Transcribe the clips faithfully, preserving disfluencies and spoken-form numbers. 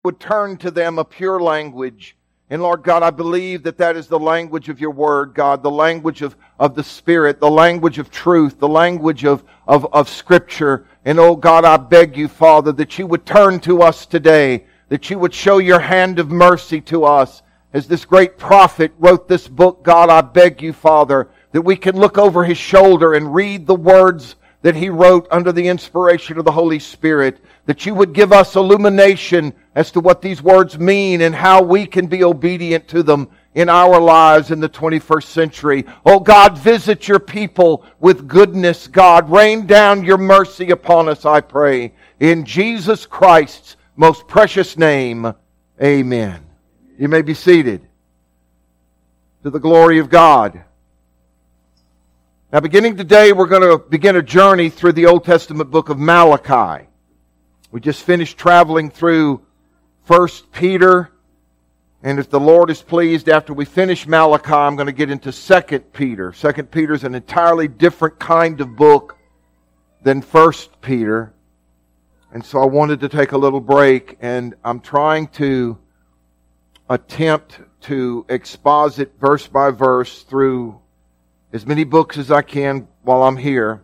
would turn to them a pure language. And Lord God, I believe that that is the language of your word, God, the language of, of the Spirit, the language of truth, the language of, of, of Scripture. And oh God, I beg you, Father, that you would turn to us today, that you would show your hand of mercy to us. As this great prophet wrote this book, God, I beg you, Father, that we can look over his shoulder and read the words that he wrote under the inspiration of the Holy Spirit, that you would give us illumination as to what these words mean and how we can be obedient to them in our lives in the twenty-first century. Oh God, visit your people with goodness, God. Rain down your mercy upon us, I pray. In Jesus Christ's most precious name, amen. You may be seated. To the glory of God. Now, beginning today, we're going to begin a journey through the Old Testament book of Malachi. We just finished traveling through First Peter, and if the Lord is pleased, after we finish Malachi, I'm going to get into Second Peter. Second Peter is an entirely different kind of book than First Peter, and so I wanted to take a little break, and I'm trying to attempt to exposit verse by verse through as many books as I can while I'm here.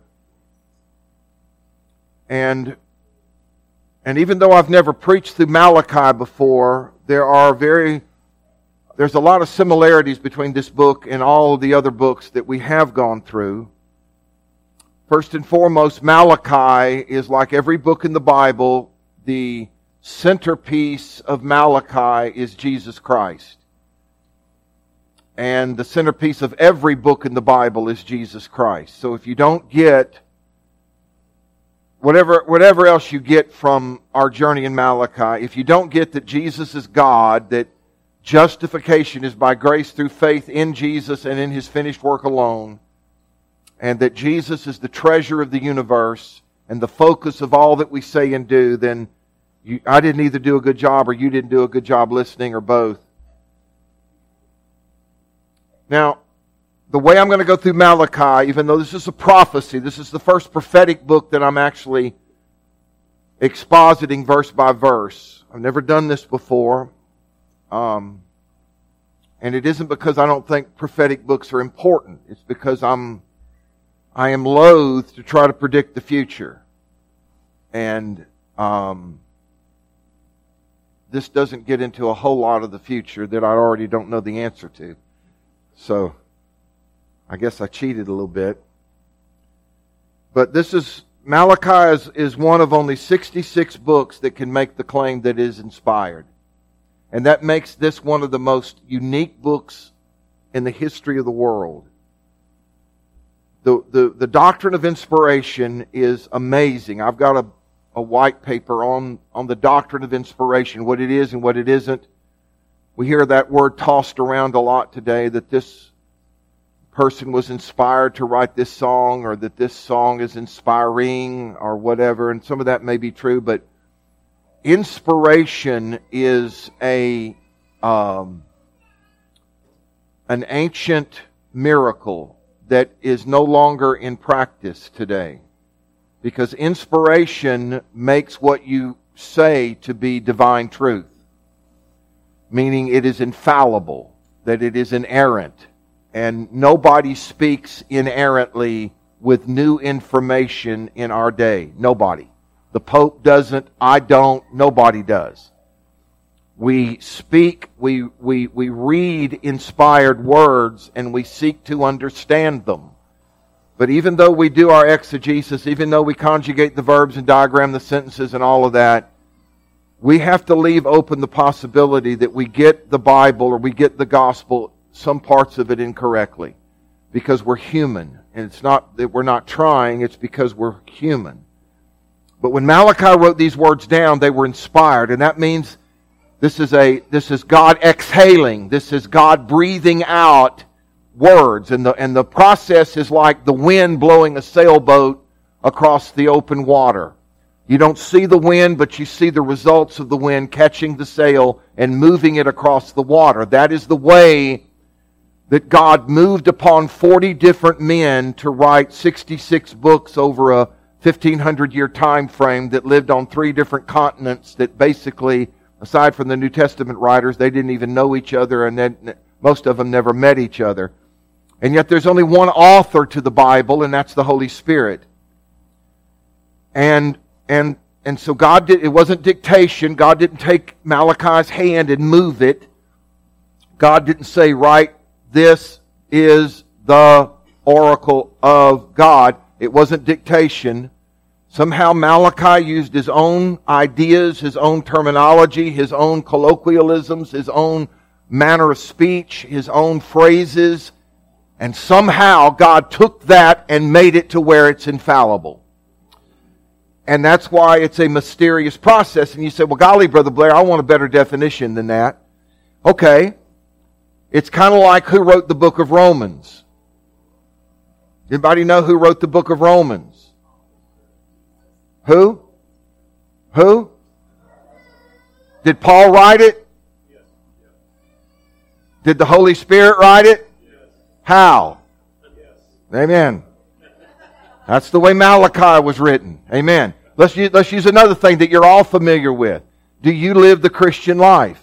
And and even though I've never preached through Malachi before, there are very there's a lot of similarities between this book and all of the other books that we have gone through. First and foremost, Malachi is like every book in the Bible. The centerpiece of Malachi is Jesus Christ. And the centerpiece of every book in the Bible is Jesus Christ. So if you don't get whatever whatever else you get from our journey in Malachi, if you don't get that Jesus is God, that justification is by grace through faith in Jesus and in His finished work alone, and that Jesus is the treasure of the universe and the focus of all that we say and do, then you, I didn't either do a good job or you didn't do a good job listening, or both. Now, the way I'm going to go through Malachi, even though this is a prophecy, this is the first prophetic book that I'm actually expositing verse by verse. I've never done this before. Um, and it isn't because I don't think prophetic books are important. It's because I'm, I am loath to try to predict the future. And um, this doesn't get into a whole lot of the future that I already don't know the answer to. So, I guess I cheated a little bit. But this is, Malachi is, is one of only sixty-six books that can make the claim that it is inspired. And that makes this one of the most unique books in the history of the world. The, the, the doctrine of inspiration is amazing. I've got a, a white paper on, on the doctrine of inspiration, what it is and what it isn't. We hear that word tossed around a lot today, that this person was inspired to write this song, or that this song is inspiring, or whatever, and some of that may be true, but inspiration is a um, an ancient miracle that is no longer in practice today. Because inspiration makes what you say to be divine truth. Meaning it is infallible, that it is inerrant, and nobody speaks inerrantly with new information in our day. Nobody. The Pope doesn't, I don't, nobody does. We speak, we, we, we read inspired words, and we seek to understand them. But even though we do our exegesis, even though we conjugate the verbs and diagram the sentences and all of that, we have to leave open the possibility that we get the Bible or we get the gospel, some parts of it incorrectly. Because we're human. And it's not that we're not trying, it's because we're human. But when Malachi wrote these words down, they were inspired. And that means this is a this is God exhaling. This is God breathing out words. And the, and the process is like the wind blowing a sailboat across the open water. You don't see the wind, but you see the results of the wind catching the sail and moving it across the water. That is the way that God moved upon forty different men to write sixty-six books over a fifteen hundred year time frame that lived on three different continents that basically Aside from the New Testament writers, they didn't even know each other, and then most of them never met each other. And yet there's only one author to the Bible, and that's the Holy Spirit. And and and so God did, it wasn't dictation. God didn't take Malachi's hand and move it. God didn't say, right, this is the oracle of God. It wasn't dictation. Somehow Malachi used his own ideas, his own terminology, his own colloquialisms, his own manner of speech, his own phrases, and somehow God took that and made it to where it's infallible. And that's why it's a mysterious process. And you say, well, golly, Brother Blair, I want a better definition than that. Okay. It's kind of like who wrote the book of Romans. Anybody know who wrote the book of Romans? Who? Who? Did Paul write it? Did the Holy Spirit write it? How? Amen. That's the way Malachi was written. Amen. Let's use, let's use another thing that you're all familiar with. Do you live the Christian life?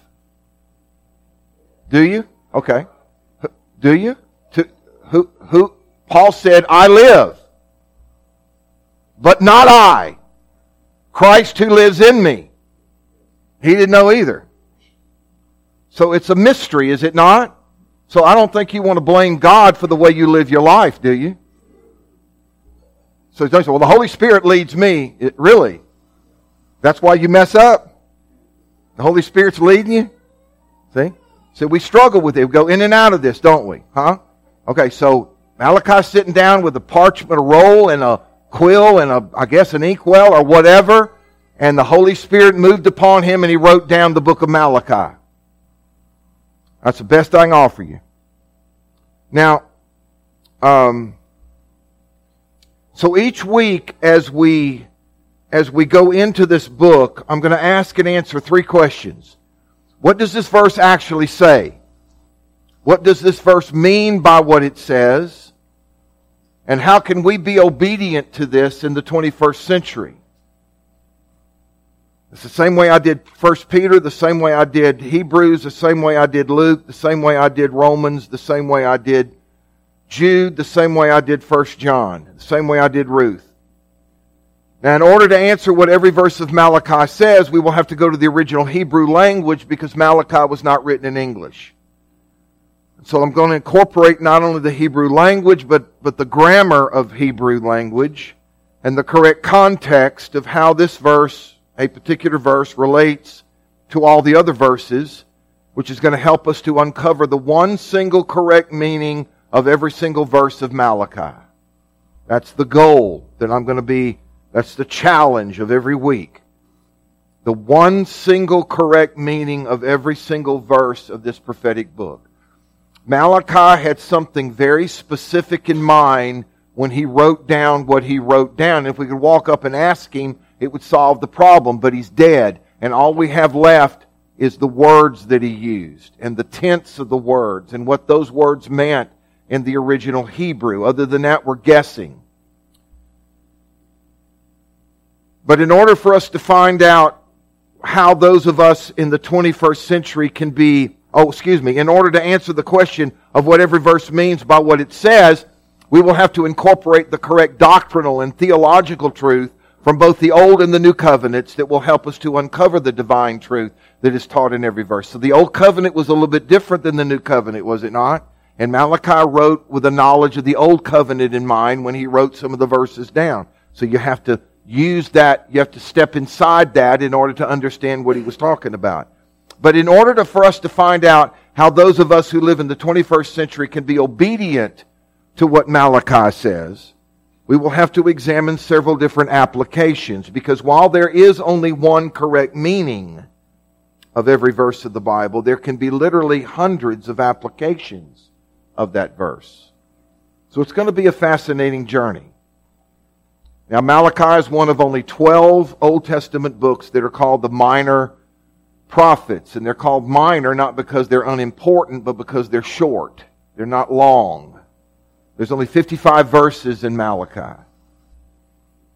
Do you? Okay. Do you? To, who, who? Paul said, I live, but not I. Christ who lives in me. He didn't know either. So it's a mystery, is it not? So I don't think you want to blame God for the way you live your life, do you? So don't say, well, the Holy Spirit leads me. It, really? That's why you mess up? The Holy Spirit's leading you? See? So we struggle with it. We go in and out of this, don't we? Huh? Okay, so Malachi's sitting down with a parchment, a roll, and a quill, and a, I guess an inkwell or whatever, and the Holy Spirit moved upon him and he wrote down the book of Malachi. That's the best I can offer you. Now, um, so each week as we as we go into this book, I'm going to ask and answer three questions. What does this verse actually say? What does this verse mean by what it says? And how can we be obedient to this in the twenty-first century? It's the same way I did First Peter, the same way I did Hebrews, the same way I did Luke, the same way I did Romans, the same way I did Jude, the same way I did First John, the same way I did Ruth. Now, in order to answer what every verse of Malachi says, we will have to go to the original Hebrew language because Malachi was not written in English. So I'm going to incorporate not only the Hebrew language, but, but the grammar of Hebrew language and the correct context of how this verse, a particular verse, relates to all the other verses, which is going to help us to uncover the one single correct meaning of every single verse of Malachi. That's the goal that I'm going to be, that's the challenge of every week. The one single correct meaning of every single verse of this prophetic book. Malachi had something very specific in mind when he wrote down what he wrote down. If we could walk up and ask him, it would solve the problem, but he's dead. And all we have left is the words that he used and the tense of the words and what those words meant in the original Hebrew. Other than that, we're guessing. But in order for us to find out how those of us in the twenty-first century can be, oh, excuse me, in order to answer the question of what every verse means by what it says, we will have to incorporate the correct doctrinal and theological truth from both the Old and the New Covenants that will help us to uncover the divine truth that is taught in every verse. So the Old Covenant was a little bit different than the New Covenant, was it not? And Malachi wrote with the knowledge of the Old Covenant in mind when he wrote some of the verses down. So you have to use that, you have to step inside that in order to understand what he was talking about. But in order to, for us to find out how those of us who live in the twenty-first century can be obedient to what Malachi says, we will have to examine several different applications, because while there is only one correct meaning of every verse of the Bible, there can be literally hundreds of applications of that verse. So it's going to be a fascinating journey. Now, Malachi is one of only twelve Old Testament books that are called the minor prophets. And they're called minor not because they're unimportant, but because they're short. They're not long. There's only fifty-five verses in Malachi.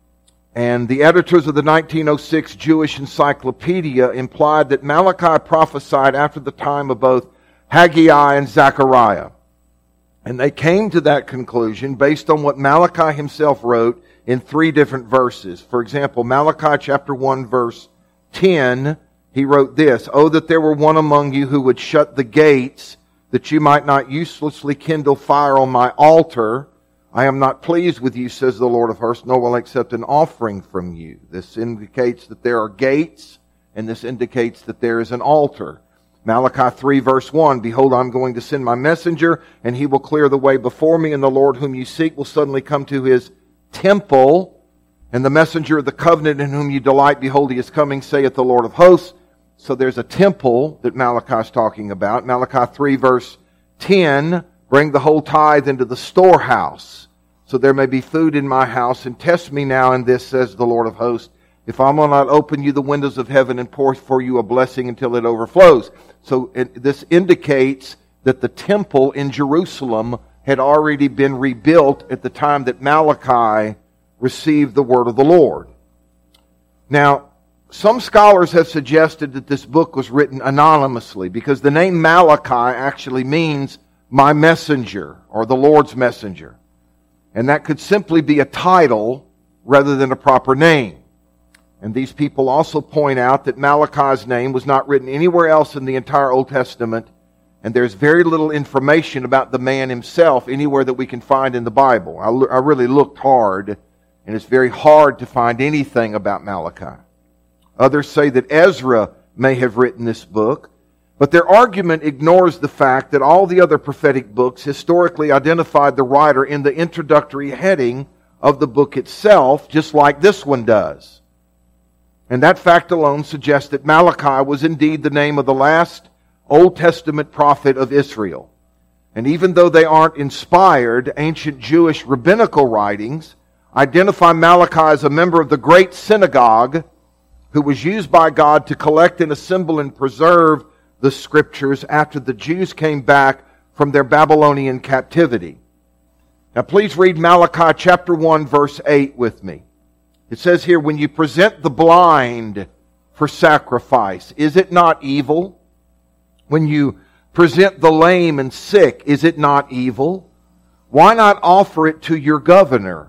And the editors of the nineteen oh six Jewish Encyclopedia implied that Malachi prophesied after the time of both Haggai and Zechariah. And they came to that conclusion based on what Malachi himself wrote in three different verses. For example, Malachi chapter one verse ten, he wrote this, "Oh, that there were one among you who would shut the gates, that you might not uselessly kindle fire on my altar. I am not pleased with you, says the Lord of hosts, nor will I accept an offering from you." This indicates that there are gates, and this indicates that there is an altar. Malachi three verse one, "Behold, I'm going to send my messenger, and he will clear the way before me, and the Lord whom you seek will suddenly come to his temple. And the messenger of the covenant in whom you delight, behold, he is coming, saith the Lord of hosts." So there's a temple that Malachi is talking about. Malachi three verse ten, "Bring the whole tithe into the storehouse, so there may be food in my house, and test me now in this, says the Lord of hosts, if I will not open you the windows of heaven and pour for you a blessing until it overflows." So it, this indicates that the temple in Jerusalem had already been rebuilt at the time that Malachi received the word of the Lord. Now, some scholars have suggested that this book was written anonymously because the name Malachi actually means my messenger or the Lord's messenger. And that could simply be a title rather than a proper name. And these people also point out that Malachi's name was not written anywhere else in the entire Old Testament, and there's very little information about the man himself anywhere that we can find in the Bible. I, I really looked hard, and it's very hard to find anything about Malachi. Others say that Ezra may have written this book, but their argument ignores the fact that all the other prophetic books historically identified the writer in the introductory heading of the book itself, just like this one does. And that fact alone suggests that Malachi was indeed the name of the last Old Testament prophet of Israel. And even though they aren't inspired, ancient Jewish rabbinical writings identify Malachi as a member of the great synagogue who was used by God to collect and assemble and preserve the Scriptures after the Jews came back from their Babylonian captivity. Now please read Malachi chapter one verse eight with me. It says here, "When you present the blind for sacrifice, is it not evil? When you present the lame and sick, is it not evil? Why not offer it to your governor?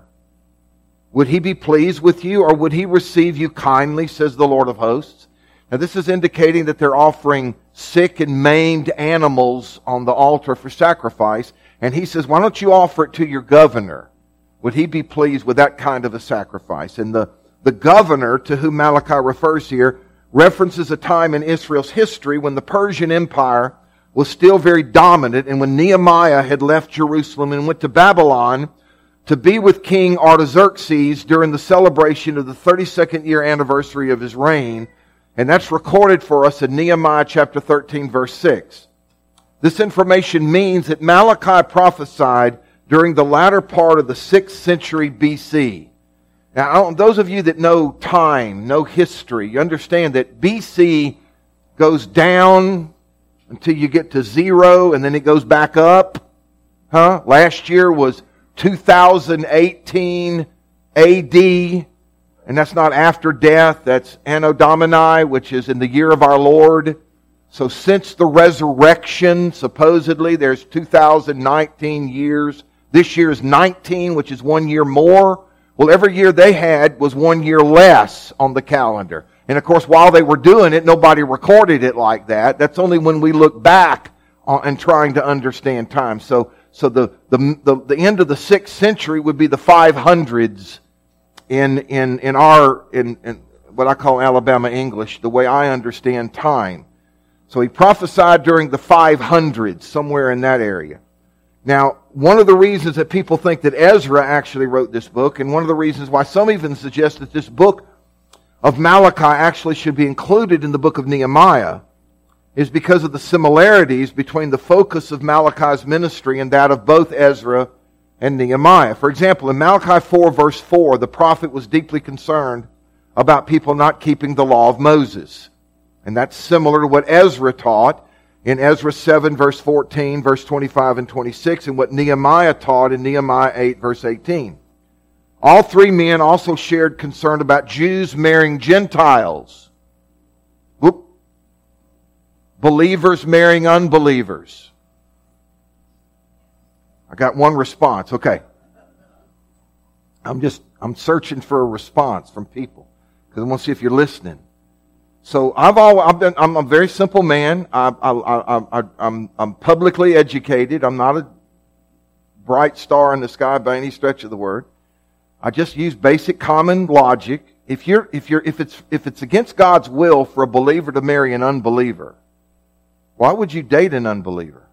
Would he be pleased with you, or would he receive you kindly, says the Lord of hosts?" Now this is indicating that they're offering sick and maimed animals on the altar for sacrifice. And he says, why don't you offer it to your governor? Would he be pleased with that kind of a sacrifice? And the, the governor to whom Malachi refers here references a time in Israel's history when the Persian Empire was still very dominant, and when Nehemiah had left Jerusalem and went to Babylon to be with King Artaxerxes during the celebration of the thirty-second year anniversary of his reign. And that's recorded for us in Nehemiah chapter thirteen verse six. This information means that Malachi prophesied during the latter part of the sixth century B C. Now, those of you that know time, know history, you understand that B C goes down until you get to zero, and then it goes back up. Huh? Last year was two thousand eighteen A D, and that's not after death, that's Anno Domini, which is in the year of our Lord. So since the resurrection, supposedly, there's two thousand nineteen years. This year is nineteen, which is one year more. Well, every year they had was one year less on the calendar. And of course, while they were doing it, nobody recorded it like that. That's only when we look back on, and trying to understand time. So, so the, the, the, the end of the sixth century would be the five hundreds in, in, in our, in, in what I call Alabama English, the way I understand time. So he prophesied during the five hundreds, somewhere in that area. Now, one of the reasons that people think that Ezra actually wrote this book, and one of the reasons why some even suggest that this book of Malachi actually should be included in the book of Nehemiah, is because of the similarities between the focus of Malachi's ministry and that of both Ezra and Nehemiah. For example, in Malachi four verse four, the prophet was deeply concerned about people not keeping the law of Moses. And that's similar to what Ezra taught in Ezra seven verse fourteen, verse twenty-five and twenty-six, and what Nehemiah taught in Nehemiah eight verse eighteen. All three men also shared concern about Jews marrying Gentiles. Whoop. Believers marrying unbelievers. I got one response. Okay. I'm just, I'm searching for a response from people because I want to see if you're listening. So I've all, I've been, I'm a very simple man. I, I, I, I, I'm, I'm publicly educated. I'm not a bright star in the sky by any stretch of the word. I just use basic common logic. If you're, if you're, if it's, if it's against God's will for a believer to marry an unbeliever, why would you date an unbeliever?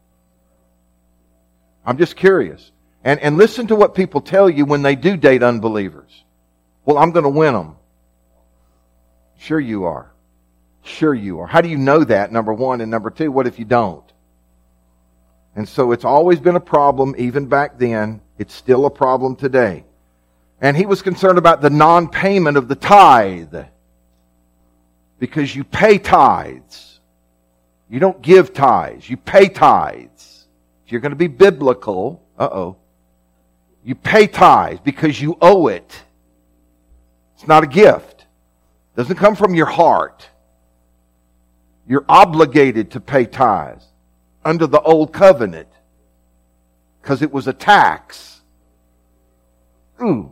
I'm just curious. And, and listen to what people tell you when they do date unbelievers. Well, I'm going to win them. Sure you are. Sure you are. How do you know that, number one? And number two, what if you don't? And so it's always been a problem, even back then. It's still a problem today. And he was concerned about the non-payment of the tithe. Because you pay tithes. You don't give tithes. You pay tithes. If you're going to be biblical, uh-oh. You pay tithes because you owe it. It's not a gift. It doesn't come from your heart. You're obligated to pay tithes under the old covenant because it was a tax. Ooh.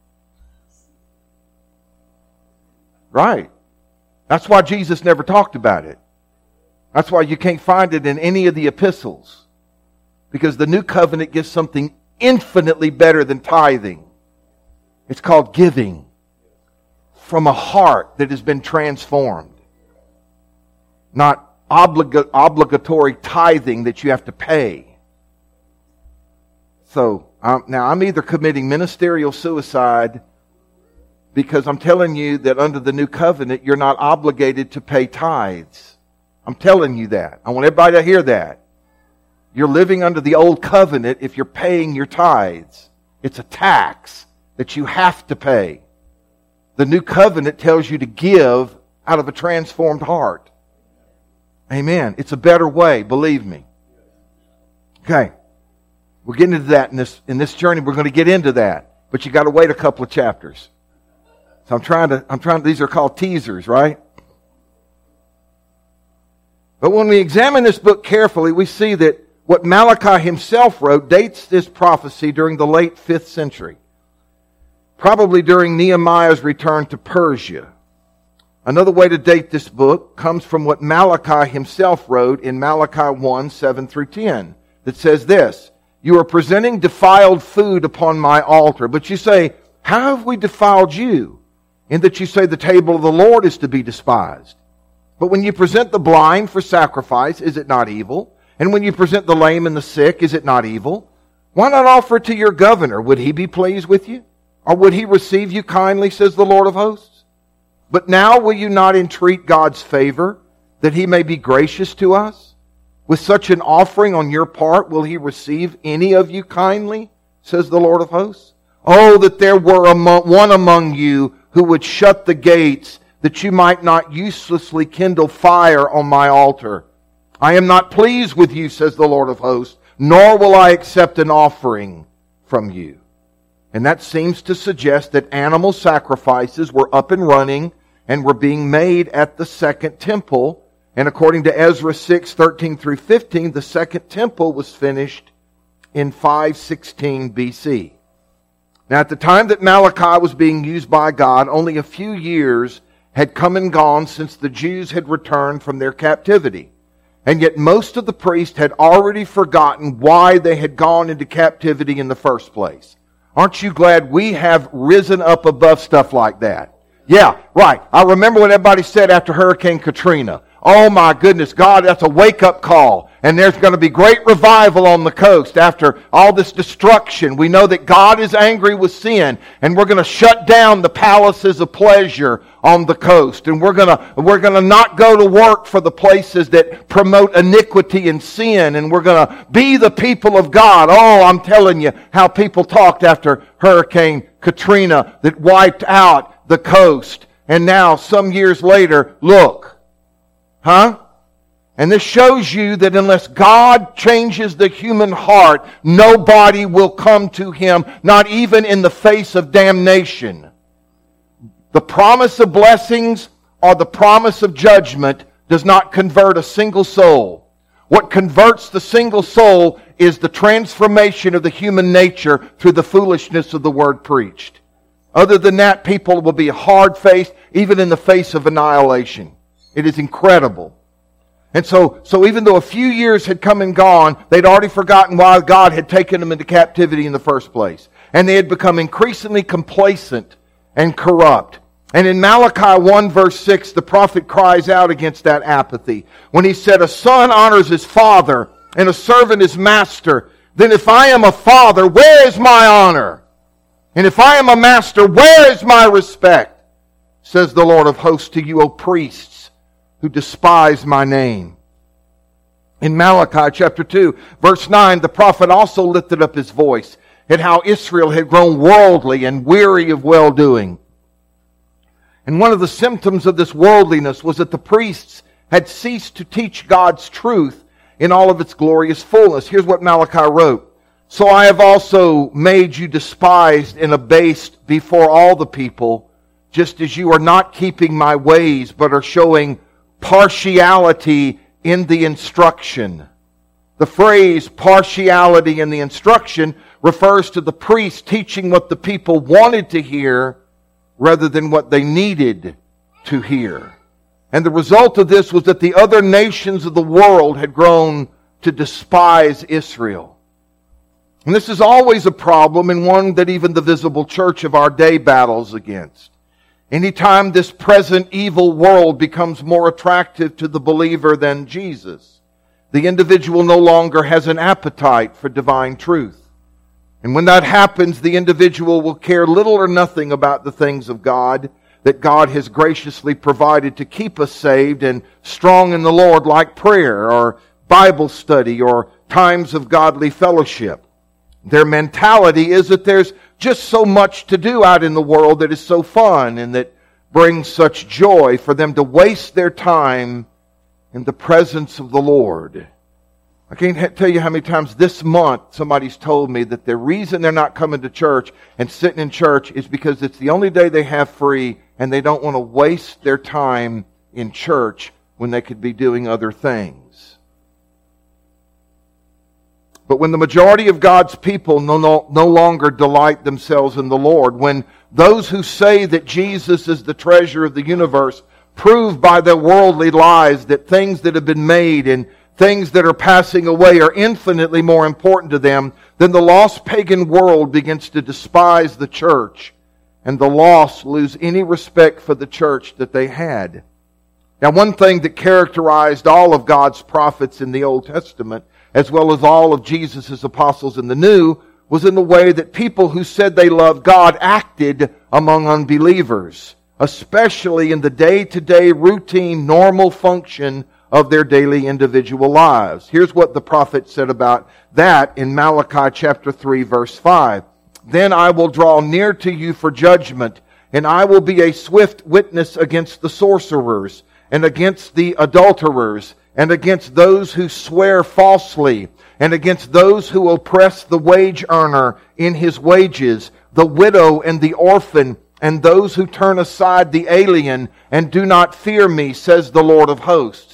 Right. That's why Jesus never talked about it. That's why you can't find it in any of the epistles. Because the new covenant gives something infinitely better than tithing. It's called giving from a heart that has been transformed. Not obliga- obligatory tithing that you have to pay. So, um, now I'm either committing ministerial suicide because I'm telling you that under the new covenant you're not obligated to pay tithes. I'm telling you that. I want everybody to hear that. You're living under the old covenant if you're paying your tithes. It's a tax that you have to pay. The new covenant tells you to give out of a transformed heart. Amen. It's a better way, believe me. Okay. We're getting into that in this, in this journey. We're going to get into that. But you got to wait a couple of chapters. So I'm trying to, I'm trying, these are called teasers, right? But when we examine this book carefully, we see that what Malachi himself wrote dates this prophecy during the late fifth century. Probably during Nehemiah's return to Persia. Another way to date this book comes from what Malachi himself wrote in Malachi one, seven through ten. That says this, "You are presenting defiled food upon my altar." But you say, "How have we defiled you?" In that you say the table of the Lord is to be despised. But when you present the blind for sacrifice, is it not evil? And when you present the lame and the sick, is it not evil? Why not offer it to your governor? Would he be pleased with you? Or would he receive you kindly, says the Lord of hosts? But now will you not entreat God's favor, that he may be gracious to us? With such an offering on your part, will he receive any of you kindly, says the Lord of hosts? Oh, that there were among, one among you who would shut the gates, that you might not uselessly kindle fire on my altar. I am not pleased with you, says the Lord of hosts, nor will I accept an offering from you. And that seems to suggest that animal sacrifices were up and running and were being made at the second temple. And according to Ezra six, thirteen through fifteen, the second temple was finished in five sixteen B C. Now at the time that Malachi was being used by God, only a few years had come and gone since the Jews had returned from their captivity. And yet most of the priests had already forgotten why they had gone into captivity in the first place. Aren't you glad we have risen up above stuff like that? Yeah, right. I remember what everybody said after Hurricane Katrina. Oh my goodness, God, that's a wake-up call. And there's going to be great revival on the coast after all this destruction. We know that God is angry with sin, and we're going to shut down the palaces of pleasure on the coast. And we're going to, we're going to not go to work for the places that promote iniquity and sin. And we're going to be the people of God. Oh, I'm telling you how people talked after Hurricane Katrina that wiped out the coast. And now, some years later, look. Huh? And this shows you that unless God changes the human heart, nobody will come to Him, not even in the face of damnation. The promise of blessings or the promise of judgment does not convert a single soul. What converts the single soul is the transformation of the human nature through the foolishness of the word preached. Other than that, people will be hard-faced, even in the face of annihilation. It is incredible. And so, so even though a few years had come and gone, they'd already forgotten why God had taken them into captivity in the first place. And they had become increasingly complacent and corrupt. And in Malachi one verse six, the prophet cries out against that apathy. When he said, a son honors his father and a servant his master. Then if I am a father, where is my honor? And if I am a master, where is my respect? Says the Lord of hosts to you, O priests, who despise my name. In Malachi chapter two, verse nine, the prophet also lifted up his voice at how Israel had grown worldly and weary of well-doing. And one of the symptoms of this worldliness was that the priests had ceased to teach God's truth in all of its glorious fullness. Here's what Malachi wrote. So I have also made you despised and abased before all the people, just as you are not keeping my ways, but are showing partiality in the instruction. The phrase partiality in the instruction refers to the priest teaching what the people wanted to hear rather than what they needed to hear. And the result of this was that the other nations of the world had grown to despise Israel. And this is always a problem, and one that even the visible church of our day battles against. Anytime this present evil world becomes more attractive to the believer than Jesus, the individual no longer has an appetite for divine truth. And when that happens, the individual will care little or nothing about the things of God that God has graciously provided to keep us saved and strong in the Lord, like prayer or Bible study or times of godly fellowship. Their mentality is that there's just so much to do out in the world that is so fun and that brings such joy for them to waste their time in the presence of the Lord. I can't tell you how many times this month somebody's told me that the reason they're not coming to church and sitting in church is because it's the only day they have free and they don't want to waste their time in church when they could be doing other things. But when the majority of God's people no, no, no longer delight themselves in the Lord, when those who say that Jesus is the treasure of the universe prove by their worldly lies that things that have been made and things that are passing away are infinitely more important to them, then the lost pagan world begins to despise the church, and the lost lose any respect for the church that they had. Now, one thing that characterized all of God's prophets in the Old Testament, as well as all of Jesus' apostles in the New, was in the way that people who said they loved God acted among unbelievers, especially in the day-to-day routine, normal function of their daily individual lives. Here's what the prophet said about that in Malachi chapter three, verse five. Then I will draw near to you for judgment, and I will be a swift witness against the sorcerers, and against the adulterers, and against those who swear falsely, and against those who oppress the wage earner in his wages, the widow and the orphan, and those who turn aside the alien, and do not fear me, says the Lord of hosts.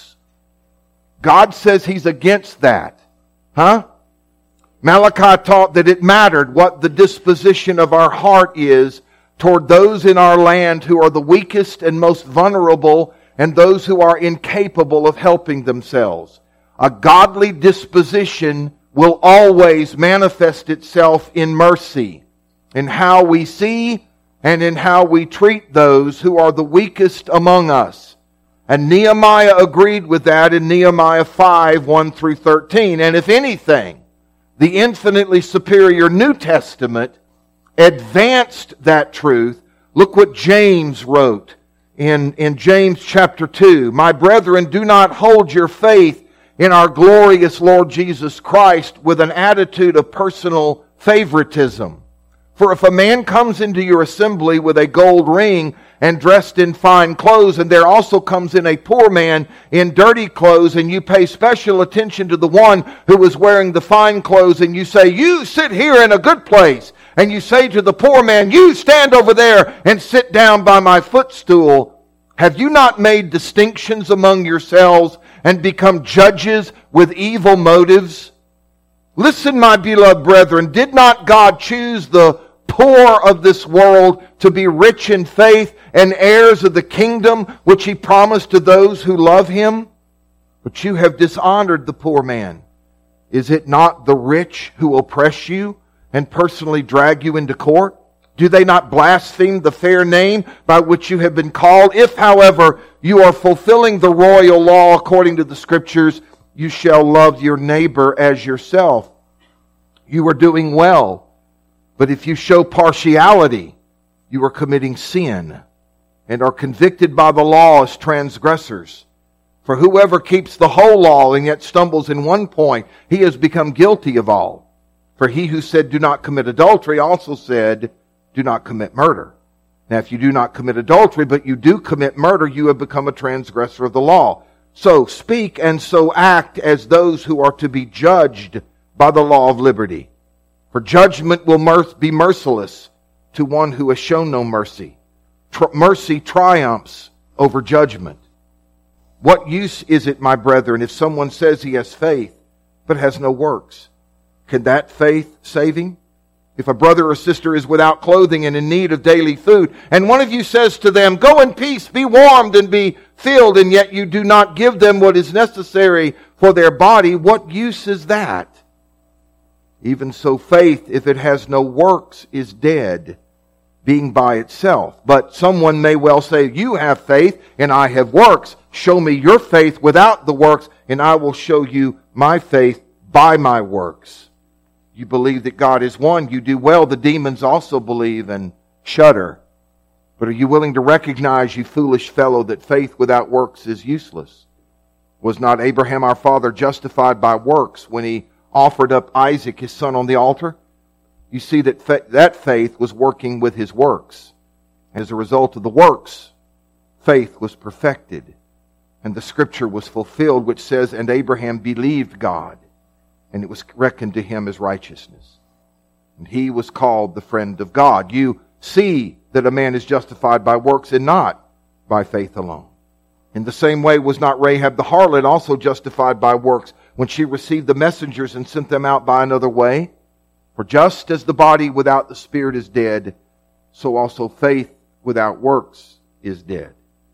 God says He's against that. Huh? Malachi taught that it mattered what the disposition of our heart is toward those in our land who are the weakest and most vulnerable and those who are incapable of helping themselves. A godly disposition will always manifest itself in mercy, in how we see and in how we treat those who are the weakest among us. And Nehemiah agreed with that in Nehemiah five, one through thirteen. And if anything, the infinitely superior New Testament advanced that truth. Look what James wrote in, in James chapter two. My brethren, do not hold your faith in our glorious Lord Jesus Christ with an attitude of personal favoritism. For if a man comes into your assembly with a gold ring and dressed in fine clothes, and there also comes in a poor man in dirty clothes, and you pay special attention to the one who is wearing the fine clothes, and you say, you sit here in a good place, and you say to the poor man, you stand over there and sit down by my footstool, have you not made distinctions among yourselves and become judges with evil motives? Listen, my beloved brethren, did not God choose the poor of this world to be rich in faith and heirs of the kingdom which He promised to those who love Him? But you have dishonored the poor man. Is it not the rich who oppress you and personally drag you into court? Do they not blaspheme the fair name by which you have been called? If, however, you are fulfilling the royal law according to the Scriptures, you shall love your neighbor as yourself. You are doing well. But if you show partiality, you are committing sin and are convicted by the law as transgressors. For whoever keeps the whole law and yet stumbles in one point, he has become guilty of all. For he who said, do not commit adultery, also said, do not commit murder. Now if you do not commit adultery, but you do commit murder, you have become a transgressor of the law. So speak and so act as those who are to be judged by the law of liberty. For judgment will be merciless to one who has shown no mercy. Tr- mercy triumphs over judgment. What use is it, my brethren, if someone says he has faith, but has no works? Can that faith save him? If a brother or sister is without clothing and in need of daily food, and one of you says to them, go in peace, be warmed and be filled, and yet you do not give them what is necessary for their body, what use is that? Even so, faith, if it has no works, is dead, being by itself. But someone may well say, you have faith, and I have works. Show me your faith without the works, and I will show you my faith by my works. You believe that God is one. You do well. The demons also believe and shudder. But are you willing to recognize, you foolish fellow, that faith without works is useless? Was not Abraham our father justified by works when he offered up Isaac his son on the altar? You see that fa- that faith was working with his works. As a result of the works, faith was perfected. And the scripture was fulfilled, which says, and Abraham believed God, and it was reckoned to him as righteousness. And he was called the friend of God. You see that a man is justified by works and not by faith alone. In the same way was not Rahab the harlot also justified by works when she received the messengers and sent them out by another way? For just as the body without the spirit is dead, so also faith without works is dead.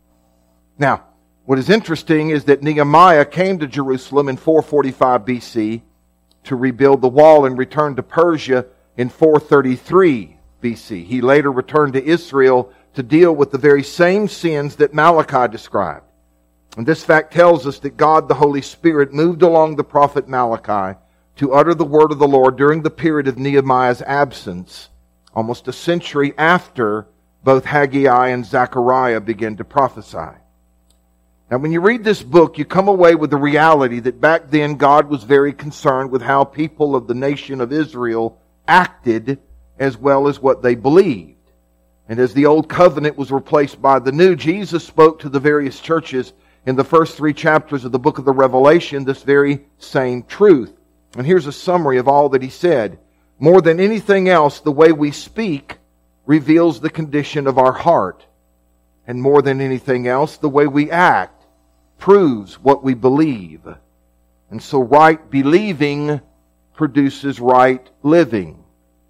Now, what is interesting is that Nehemiah came to Jerusalem in four forty-five B C to rebuild the wall and returned to Persia in four thirty-three B C. He later returned to Israel to deal with the very same sins that Malachi described. And this fact tells us that God, the Holy Spirit, moved along the prophet Malachi to utter the word of the Lord during the period of Nehemiah's absence, almost a century after both Haggai and Zechariah began to prophesy. Now, when you read this book, you come away with the reality that back then God was very concerned with how people of the nation of Israel acted as well as what they believed. And as the old covenant was replaced by the new, Jesus spoke to the various churches in the first three chapters of the book of the Revelation this very same truth. And here's a summary of all that he said. More than anything else, the way we speak reveals the condition of our heart. And more than anything else, the way we act proves what we believe. And so right believing produces right living.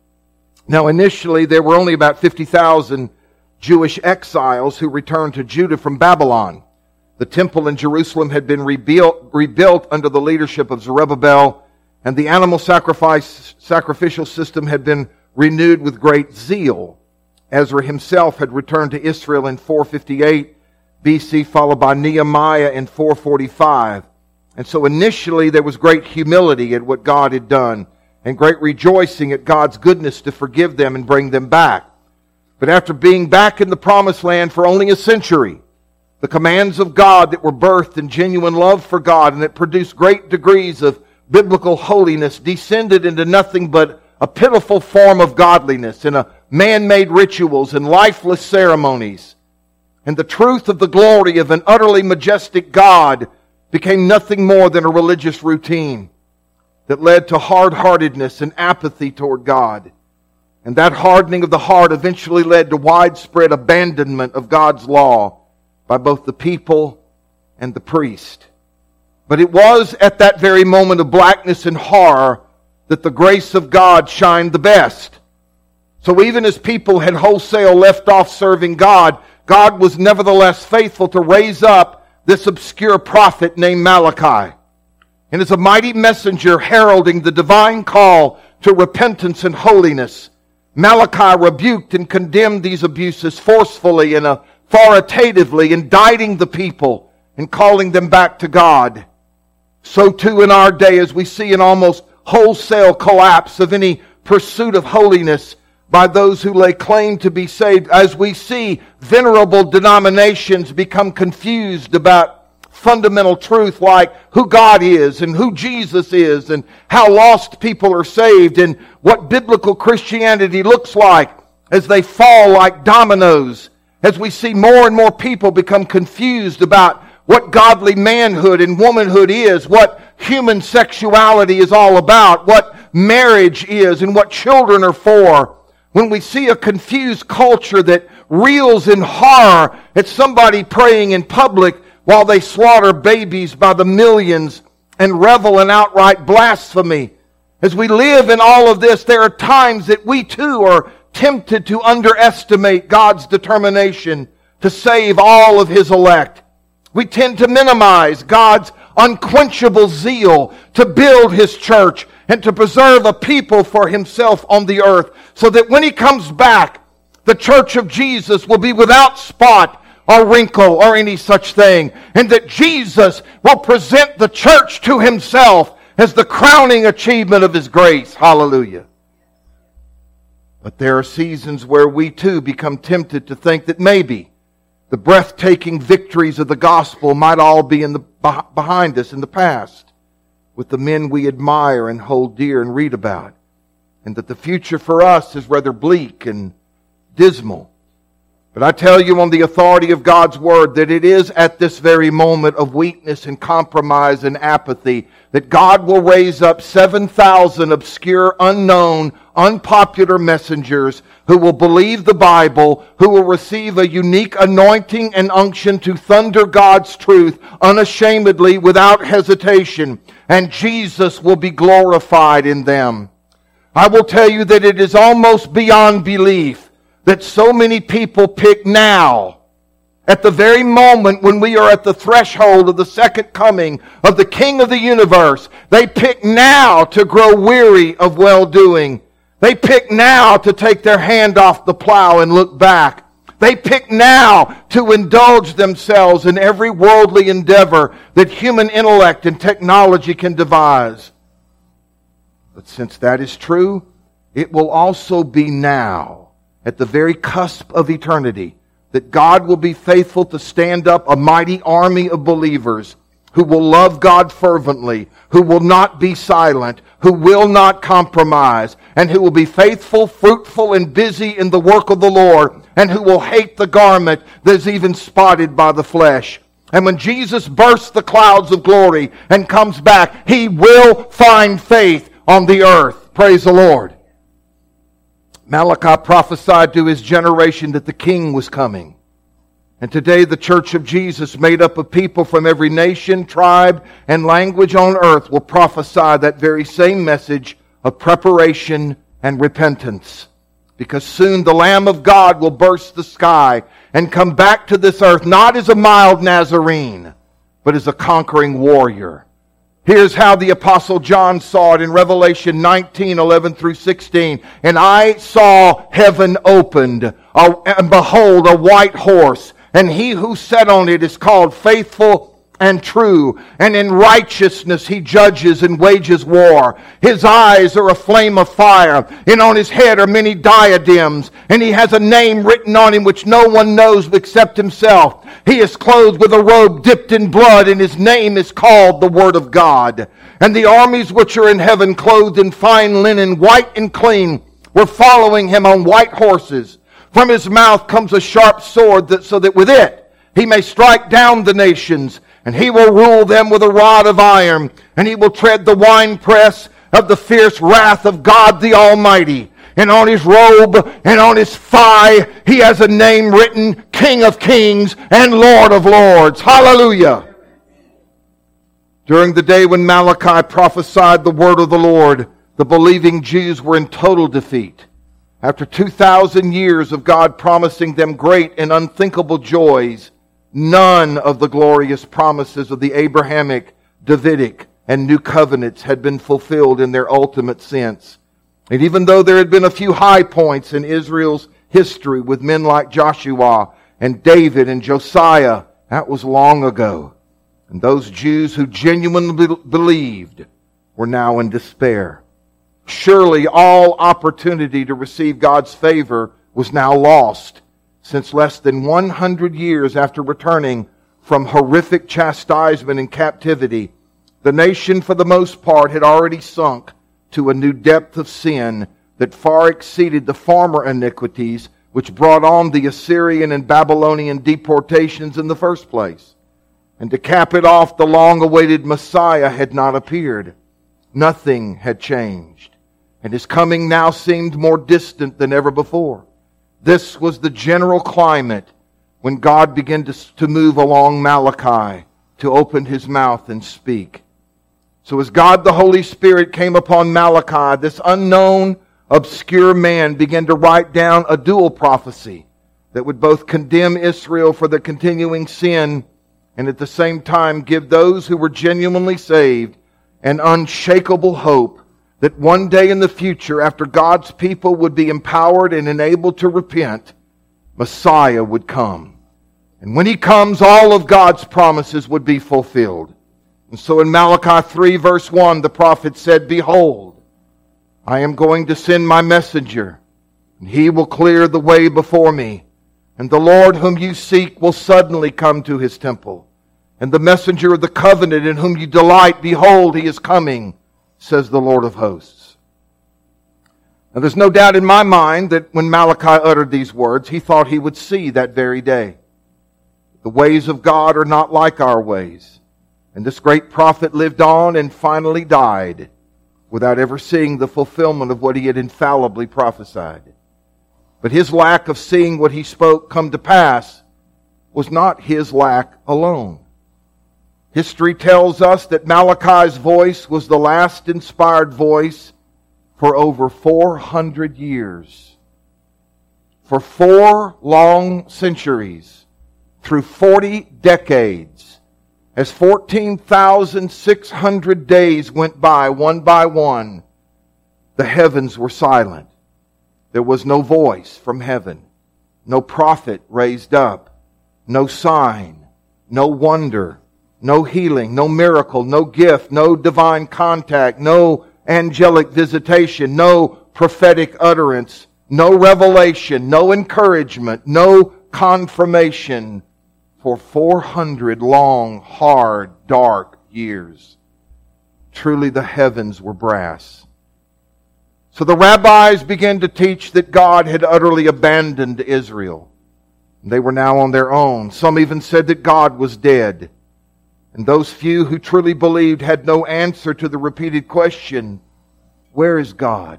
Now initially there were only about fifty thousand Jewish exiles who returned to Judah from Babylon. The temple in Jerusalem had been rebuilt, rebuilt under the leadership of Zerubbabel, and the animal sacrifice sacrificial system had been renewed with great zeal. Ezra himself had returned to Israel in four fifty-eight B C, followed by Nehemiah in four forty-five. And so initially there was great humility at what God had done, and great rejoicing at God's goodness to forgive them and bring them back. But after being back in the promised land for only a century, the commands of God that were birthed in genuine love for God and that produced great degrees of biblical holiness descended into nothing but a pitiful form of godliness and a man-made rituals and lifeless ceremonies. And the truth of the glory of an utterly majestic God became nothing more than a religious routine that led to hard-heartedness and apathy toward God. And that hardening of the heart eventually led to widespread abandonment of God's law by both the people and the priest. But it was at that very moment of blackness and horror that the grace of God shined the best. So even as people had wholesale left off serving God, God was nevertheless faithful to raise up this obscure prophet named Malachi. And as a mighty messenger heralding the divine call to repentance and holiness, Malachi rebuked and condemned these abuses forcefully and authoritatively, indicting the people and calling them back to God. So too in our day, as we see an almost wholesale collapse of any pursuit of holiness by those who lay claim to be saved, as we see venerable denominations become confused about fundamental truth like who God is and who Jesus is and how lost people are saved and what biblical Christianity looks like as they fall like dominoes, as we see more and more people become confused about what godly manhood and womanhood is, what human sexuality is all about, what marriage is and what children are for. When we see a confused culture that reels in horror at somebody praying in public while they slaughter babies by the millions and revel in outright blasphemy. As we live in all of this, there are times that we too are tempted to underestimate God's determination to save all of His elect. We tend to minimize God's unquenchable zeal to build His church and to preserve a people for Himself on the earth, so that when He comes back, the church of Jesus will be without spot or wrinkle or any such thing, and that Jesus will present the church to Himself as the crowning achievement of His grace. Hallelujah. But there are seasons where we too become tempted to think that maybe the breathtaking victories of the gospel might all be in the behind us in the past, with the men we admire and hold dear and read about, and that the future for us is rather bleak and dismal. But I tell you on the authority of God's Word that it is at this very moment of weakness and compromise and apathy that God will raise up seven thousand obscure, unknown, unpopular messengers who will believe the Bible, who will receive a unique anointing and unction to thunder God's truth unashamedly without hesitation, and Jesus will be glorified in them. I will tell you that it is almost beyond belief that so many people pick now, at the very moment when we are at the threshold of the second coming of the King of the universe, they pick now to grow weary of well-doing. They pick now to take their hand off the plow and look back. They pick now to indulge themselves in every worldly endeavor that human intellect and technology can devise. But since that is true, it will also be now, at the very cusp of eternity, that God will be faithful to stand up a mighty army of believers who will love God fervently, who will not be silent, who will not compromise, and who will be faithful, fruitful, and busy in the work of the Lord, and who will hate the garment that is even spotted by the flesh. And when Jesus bursts the clouds of glory and comes back, He will find faith on the earth. Praise the Lord. Malachi prophesied to his generation that the King was coming. And today the Church of Jesus, made up of people from every nation, tribe, and language on earth, will prophesy that very same message of preparation and repentance. Because soon the Lamb of God will burst the sky and come back to this earth, not as a mild Nazarene, but as a conquering warrior. Here's how the Apostle John saw it in Revelation nineteen, eleven through sixteen. And I saw heaven opened, and behold, a white horse. And he who sat on it is called Faithful and true, and in righteousness he judges and wages war. His eyes are a flame of fire, and on his head are many diadems, and he has a name written on him which no one knows except himself. He is clothed with a robe dipped in blood, and his name is called the Word of God. And the armies which are in heaven, clothed in fine linen, white and clean, were following him on white horses. From his mouth comes a sharp sword, that, so that with it he may strike down the nations. And he will rule them with a rod of iron, and he will tread the winepress of the fierce wrath of God the Almighty. And on his robe and on his thigh he has a name written, King of Kings and Lord of Lords. Hallelujah! During the day when Malachi prophesied the word of the Lord, the believing Jews were in total defeat. After two thousand years of God promising them great and unthinkable joys, none of the glorious promises of the Abrahamic, Davidic, and New Covenants had been fulfilled in their ultimate sense. And even though there had been a few high points in Israel's history with men like Joshua and David and Josiah, that was long ago. And those Jews who genuinely believed were now in despair. Surely all opportunity to receive God's favor was now lost, since less than one hundred years after returning from horrific chastisement and captivity, the nation for the most part had already sunk to a new depth of sin that far exceeded the former iniquities which brought on the Assyrian and Babylonian deportations in the first place. And to cap it off, the long-awaited Messiah had not appeared. Nothing had changed, and his coming now seemed more distant than ever before. This was the general climate when God began to, to move along Malachi to open his mouth and speak. So as God the Holy Spirit came upon Malachi, this unknown, obscure man began to write down a dual prophecy that would both condemn Israel for the continuing sin and at the same time give those who were genuinely saved an unshakable hope that one day in the future, after God's people would be empowered and enabled to repent, Messiah would come. And when he comes, all of God's promises would be fulfilled. And so in Malachi three verse one, the prophet said, Behold, I am going to send my messenger, and he will clear the way before me. And the Lord whom you seek will suddenly come to his temple. And the messenger of the covenant in whom you delight, behold, he is coming, says the Lord of hosts. Now there's no doubt in my mind that when Malachi uttered these words, he thought he would see that very day. The ways of God are not like our ways. And this great prophet lived on and finally died without ever seeing the fulfillment of what he had infallibly prophesied. But his lack of seeing what he spoke come to pass was not his lack alone. History tells us that Malachi's voice was the last inspired voice for over four hundred years. For four long centuries, through forty decades, as fourteen thousand six hundred days went by, one by one, the heavens were silent. There was no voice from heaven, no prophet raised up, no sign, no wonder, no healing, no miracle, no gift, no divine contact, no angelic visitation, no prophetic utterance, no revelation, no encouragement, no confirmation for four hundred long, hard, dark years. Truly the heavens were brass. So the rabbis began to teach that God had utterly abandoned Israel. They were now on their own. Some even said that God was dead. And those few who truly believed had no answer to the repeated question, where is God?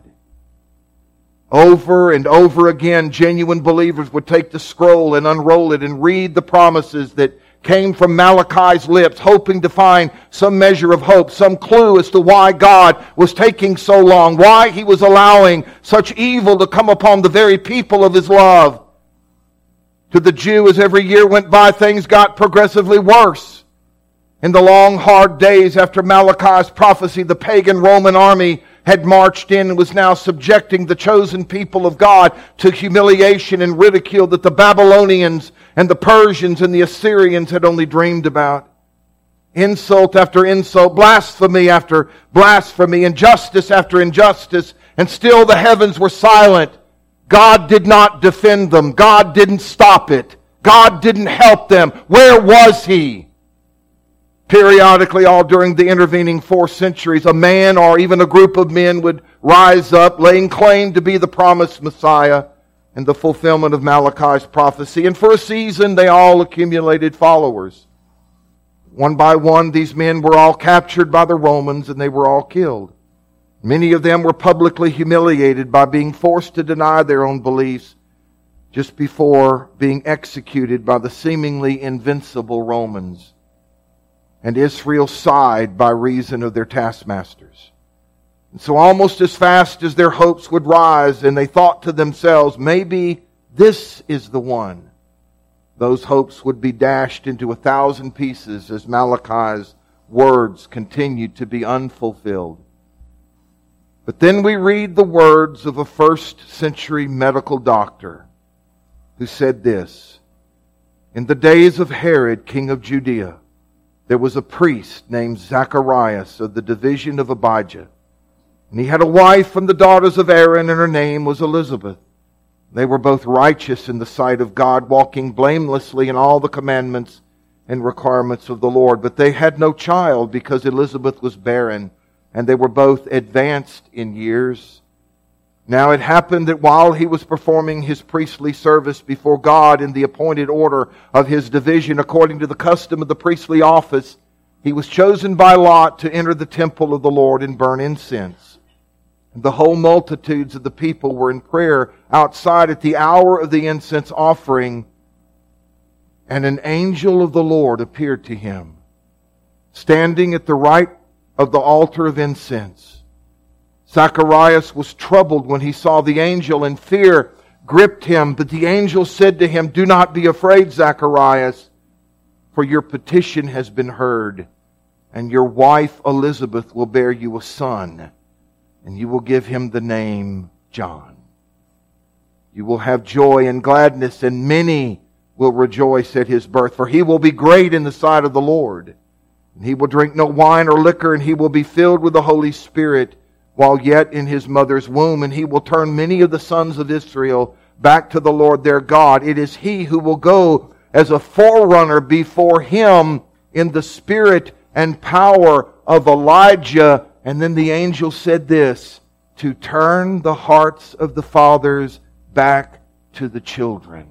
Over and over again, genuine believers would take the scroll and unroll it and read the promises that came from Malachi's lips, hoping to find some measure of hope, some clue as to why God was taking so long, why he was allowing such evil to come upon the very people of his love. To the Jew, as every year went by, things got progressively worse. In the long, hard days after Malachi's prophecy, the pagan Roman army had marched in and was now subjecting the chosen people of God to humiliation and ridicule that the Babylonians and the Persians and the Assyrians had only dreamed about. Insult after insult, blasphemy after blasphemy, injustice after injustice, and still the heavens were silent. God did not defend them. God didn't stop it. God didn't help them. Where was He? Periodically, all during the intervening four centuries, a man or even a group of men would rise up, laying claim to be the promised Messiah and the fulfillment of Malachi's prophecy. And for a season, they all accumulated followers. One by one, these men were all captured by the Romans and they were all killed. Many of them were publicly humiliated by being forced to deny their own beliefs just before being executed by the seemingly invincible Romans. And Israel sighed by reason of their taskmasters. And so almost as fast as their hopes would rise, and they thought to themselves, maybe this is the one, those hopes would be dashed into a thousand pieces as Malachi's words continued to be unfulfilled. But then we read the words of a first century medical doctor who said this: in the days of Herod, king of Judea, there was a priest named Zacharias of the division of Abijah. And he had a wife from the daughters of Aaron, and her name was Elizabeth. They were both righteous in the sight of God, walking blamelessly in all the commandments and requirements of the Lord. But they had no child because Elizabeth was barren, and they were both advanced in years. Now it happened that while he was performing his priestly service before God in the appointed order of his division according to the custom of the priestly office, he was chosen by lot to enter the temple of the Lord and burn incense. And the whole multitudes of the people were in prayer outside at the hour of the incense offering, and an angel of the Lord appeared to him, standing at the right of the altar of incense. Zacharias was troubled when he saw the angel, and fear gripped him. But the angel said to him, "Do not be afraid, Zacharias, for your petition has been heard, and your wife Elizabeth will bear you a son, and you will give him the name John. You will have joy and gladness, and many will rejoice at his birth, for he will be great in the sight of the Lord. And he will drink no wine or liquor, and he will be filled with the Holy Spirit while yet in his mother's womb, and he will turn many of the sons of Israel back to the Lord their God. It is he who will go as a forerunner before him in the spirit and power of Elijah." And then the angel said this: to turn the hearts of the fathers back to the children.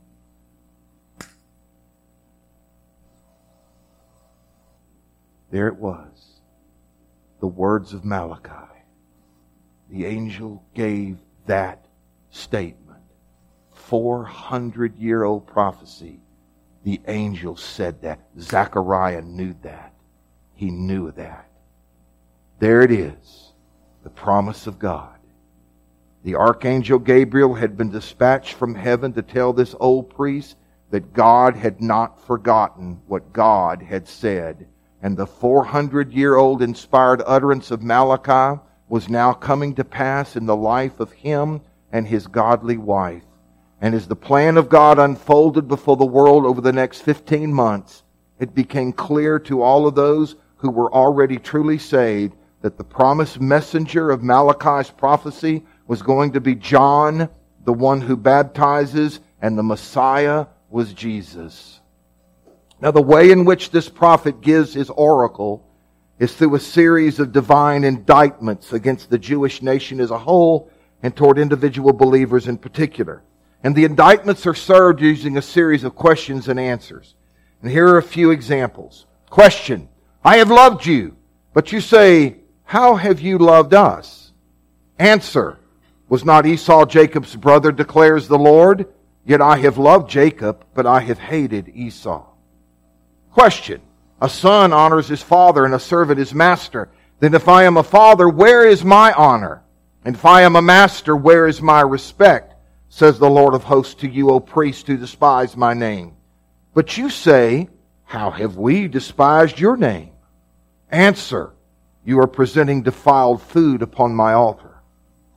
There it was, the words of Malachi. The angel gave that statement. four hundred year old prophecy. The angel said that. Zechariah knew that. He knew that. There it is, the promise of God. The archangel Gabriel had been dispatched from heaven to tell this old priest that God had not forgotten what God had said. And the four hundred year old inspired utterance of Malachi was now coming to pass in the life of him and his godly wife. And as the plan of God unfolded before the world over the next fifteen months, it became clear to all of those who were already truly saved that the promised messenger of Malachi's prophecy was going to be John, the one who baptizes, and the Messiah was Jesus. Now, the way in which this prophet gives his oracle is through a series of divine indictments against the Jewish nation as a whole and toward individual believers in particular. And the indictments are served using a series of questions and answers. And here are a few examples. Question: I have loved you, but you say, how have you loved us? Answer: was not Esau Jacob's brother, declares the Lord? Yet I have loved Jacob, but I have hated Esau. Question: a son honors his father and a servant his master. Then if I am a father, where is my honor? And if I am a master, where is my respect? Says the Lord of hosts to you, O priests who despise my name. But you say, how have we despised your name? Answer: you are presenting defiled food upon my altar.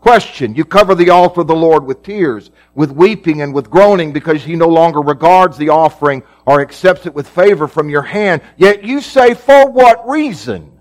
Question, you cover the altar of the Lord with tears, with weeping and with groaning, because He no longer regards the offering or accepts it with favor from your hand. Yet you say, for what reason?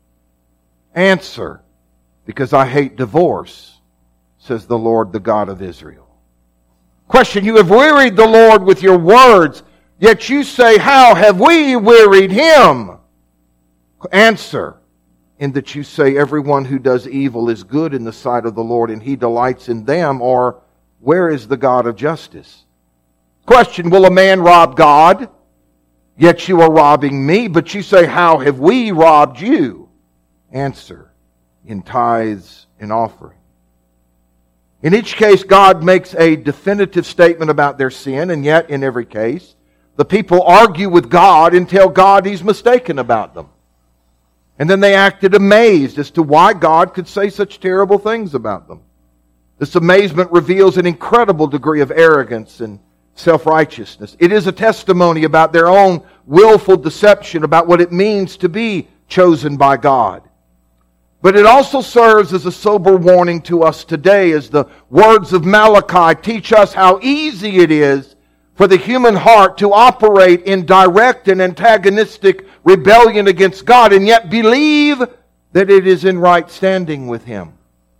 Answer, because I hate divorce, says the Lord, the God of Israel. Question, you have wearied the Lord with your words, yet you say, how have we wearied Him? Answer, in that you say everyone who does evil is good in the sight of the Lord and He delights in them, or where is the God of justice? Question, will a man rob God? Yet you are robbing me, but you say, how have we robbed you? Answer, in tithes and offering. In each case, God makes a definitive statement about their sin, and yet in every case, the people argue with God and tell God He's mistaken about them. And then they acted amazed as to why God could say such terrible things about them. This amazement reveals an incredible degree of arrogance and self-righteousness. It is a testimony about their own willful deception about what it means to be chosen by God. But it also serves as a sober warning to us today, as the words of Malachi teach us how easy it is for the human heart to operate in direct and antagonistic rebellion against God, and yet believe that it is in right standing with Him.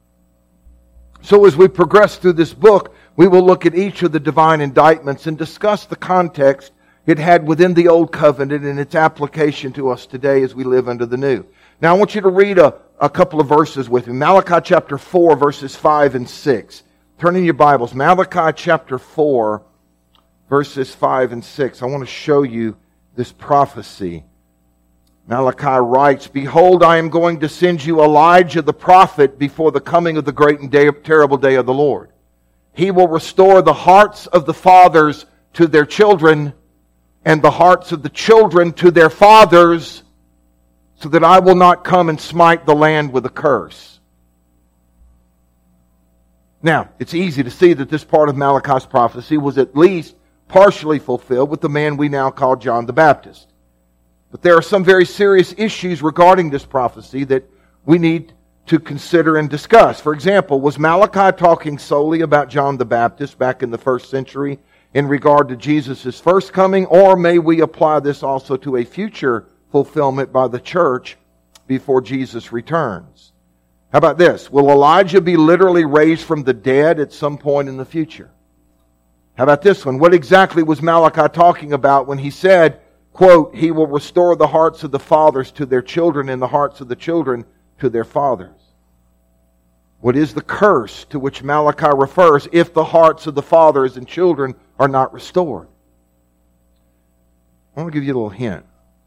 So as we progress through this book, we will look at each of the divine indictments and discuss the context it had within the Old Covenant and its application to us today as we live under the New. Now I want you to read a, a couple of verses with me. Malachi chapter four, verses five and six. Turn in your Bibles. Malachi chapter four, verses five and six. I want to show you this prophecy. Malachi writes, behold, I am going to send you Elijah the prophet before the coming of the great and day, terrible day of the Lord. He will restore the hearts of the fathers to their children, and the hearts of the children to their fathers, so that I will not come and smite the land with a curse. Now, it's easy to see that this part of Malachi's prophecy was at least partially fulfilled with the man we now call John the Baptist. But there are some very serious issues regarding this prophecy that we need to consider and discuss. For example, was Malachi talking solely about John the Baptist back in the first century in regard to Jesus' first coming, or may we apply this also to a future fulfillment by the church before Jesus returns? How about this? Will Elijah be literally raised from the dead at some point in the future? How about this one? What exactly was Malachi talking about when he said, quote, he will restore the hearts of the fathers to their children and the hearts of the children to their fathers? What is the curse to which Malachi refers if the hearts of the fathers and children are not restored? I want to give you a little hint.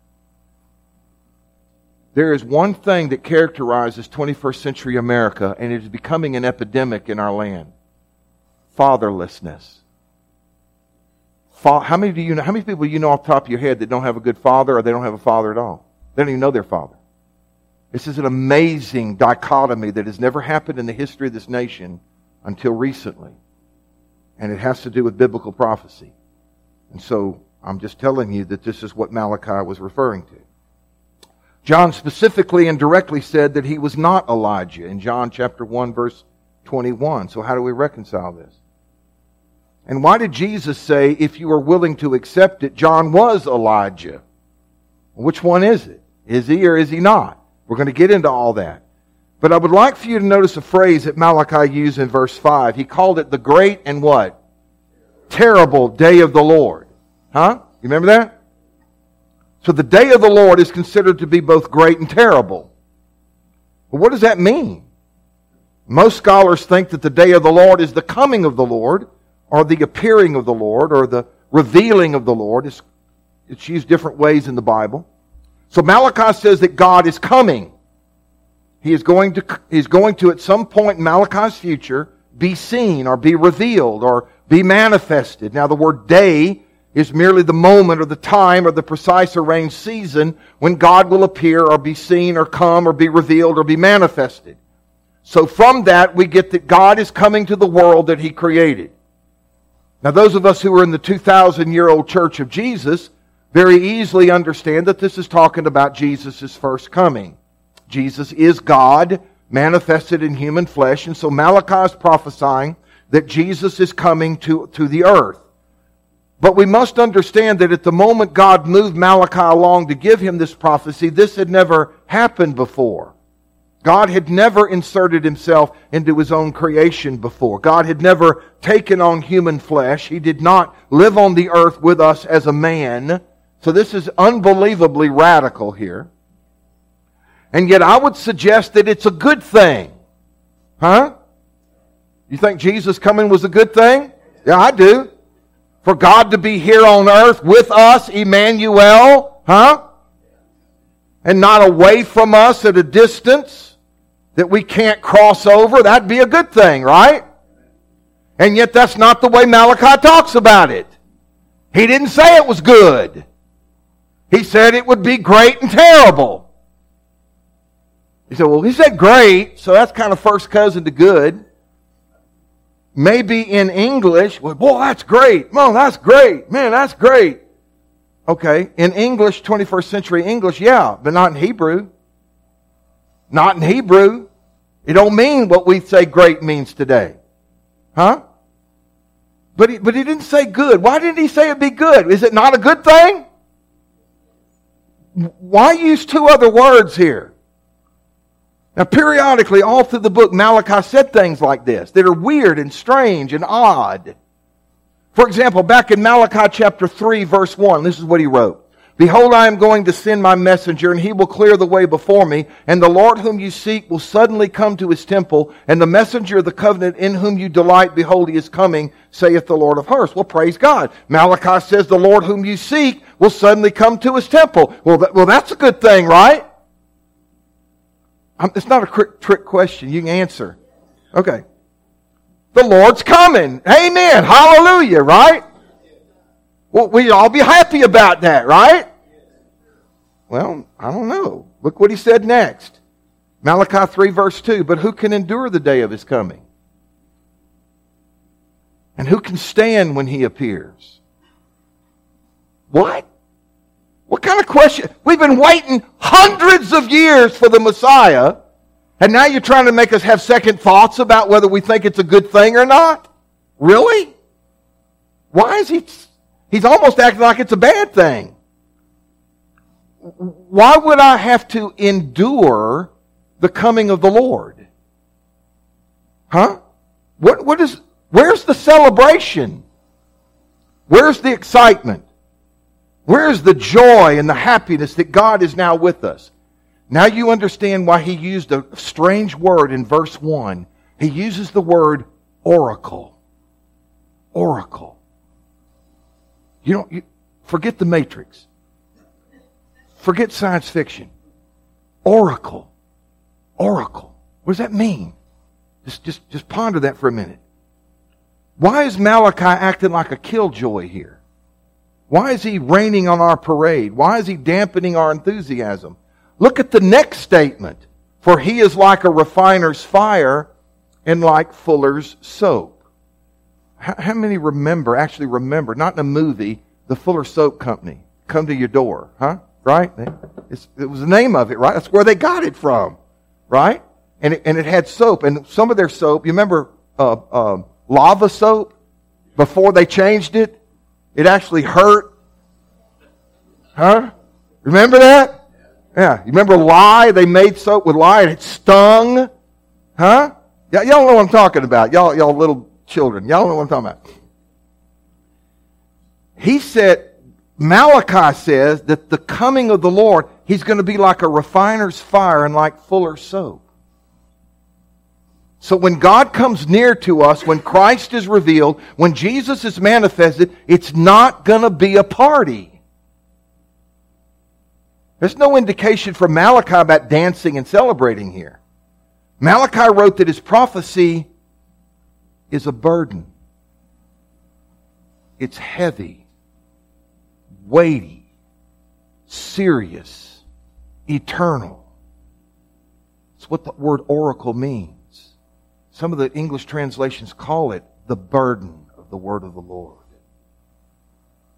There is one thing that characterizes twenty-first century America, and it is becoming an epidemic in our land. Fatherlessness. How many do you know? How many people do you know off the top of your head that don't have a good father, or they don't have a father at all? They don't even know their father. This is an amazing dichotomy that has never happened in the history of this nation until recently. And it has to do with biblical prophecy. And so I'm just telling you that this is what Malachi was referring to. John specifically and directly said that he was not Elijah in John chapter one, verse twenty-one. So how do we reconcile this? And why did Jesus say, if you are willing to accept it, John was Elijah? Which one is it? Is he or is he not? We're going to get into all that. But I would like for you to notice a phrase that Malachi used in verse five. He called it the great and what? Terrible day of the Lord. Huh? You remember that? So the day of the Lord is considered to be both great and terrible. Well, what does that mean? Most scholars think that the day of the Lord is the coming of the Lord, or the appearing of the Lord, or the revealing of the Lord. It's, it's used different ways in the Bible. So Malachi says that God is coming. He is going to, he's going to, at some point in Malachi's future, be seen, or be revealed, or be manifested. Now the word day is merely the moment, or the time, or the precise arranged season when God will appear, or be seen, or come, or be revealed, or be manifested. So from that, we get that God is coming to the world that He created. Now those of us who are in the two thousand year old Church of Jesus very easily understand that this is talking about Jesus' first coming. Jesus is God manifested in human flesh. And so Malachi is prophesying that Jesus is coming to, to the earth. But we must understand that at the moment God moved Malachi along to give him this prophecy, this had never happened before. God had never inserted himself into his own creation before. God had never taken on human flesh. He did not live on the earth with us as a man. So this is unbelievably radical here. And yet I would suggest that it's a good thing. Huh? You think Jesus coming was a good thing? Yeah, I do. For God to be here on earth with us, Emmanuel, huh? And not away from us at a distance that we can't cross over, that'd be a good thing, right? And yet that's not the way Malachi talks about it. He didn't say it was good. He said it would be great and terrible. He said, well, he said great, so that's kind of first cousin to good. Maybe in English, well, boy, that's great. Mom, that's great. Man, that's great. Okay, in English, twenty-first century English, yeah, but not in Hebrew. Not in Hebrew. It don't mean what we say great means today. Huh? But he, but he didn't say good. Why didn't he say it'd be good? Is it not a good thing? Why use two other words here? Now, periodically, all through the book, Malachi said things like this that are weird and strange and odd. For example, back in Malachi chapter three, verse one, this is what he wrote. Behold, I am going to send my messenger, and he will clear the way before me. And the Lord whom you seek will suddenly come to his temple. And the messenger of the covenant in whom you delight, behold, he is coming, saith the Lord of hosts. Well, praise God. Malachi says the Lord whom you seek will suddenly come to his temple. Well, that, well that's a good thing, right? It's not a trick question. You can answer. Okay. The Lord's coming. Amen. Hallelujah, right? Well, we all be happy about that, right? Well, I don't know. Look what he said next. Malachi three verse two. But who can endure the day of his coming? And who can stand when he appears? What? What kind of question? We've been waiting hundreds of years for the Messiah, and now you're trying to make us have second thoughts about whether we think it's a good thing or not? Really? Why is he... He's almost acting like it's a bad thing. Why would I have to endure the coming of the Lord? Huh? What, what is... Where's the celebration? Where's the excitement? Where's the joy and the happiness that God is now with us? Now you understand why he used a strange word in verse one. He uses the word oracle. Oracle. You don't, you, forget the Matrix. Forget science fiction. Oracle. Oracle. What does that mean? Just, just, just ponder that for a minute. Why is Malachi acting like a killjoy here? Why is he raining on our parade? Why is he dampening our enthusiasm? Look at the next statement. For he is like a refiner's fire and like fuller's soap. How, how many remember, actually remember, not in a movie, the Fuller Soap Company come to your door, huh? Right? It's, it was the name of it, right? That's where they got it from, right? And it, and it had soap. And some of their soap, you remember uh, uh, lava soap? Before they changed it? It actually hurt. Huh? Remember that? Yeah. You remember lye? They made soap with lye and it stung. Huh? Y- y'all know what I'm talking about. Y'all, y'all little children. Y'all know what I'm talking about. He said, Malachi says that the coming of the Lord, he's going to be like a refiner's fire and like fuller's soap. So when God comes near to us, when Christ is revealed, when Jesus is manifested, it's not going to be a party. There's no indication from Malachi about dancing and celebrating here. Malachi wrote that his prophecy is a burden. It's heavy, weighty, serious, eternal. It's what the word oracle means. Some of the English translations call it the burden of the word of the Lord.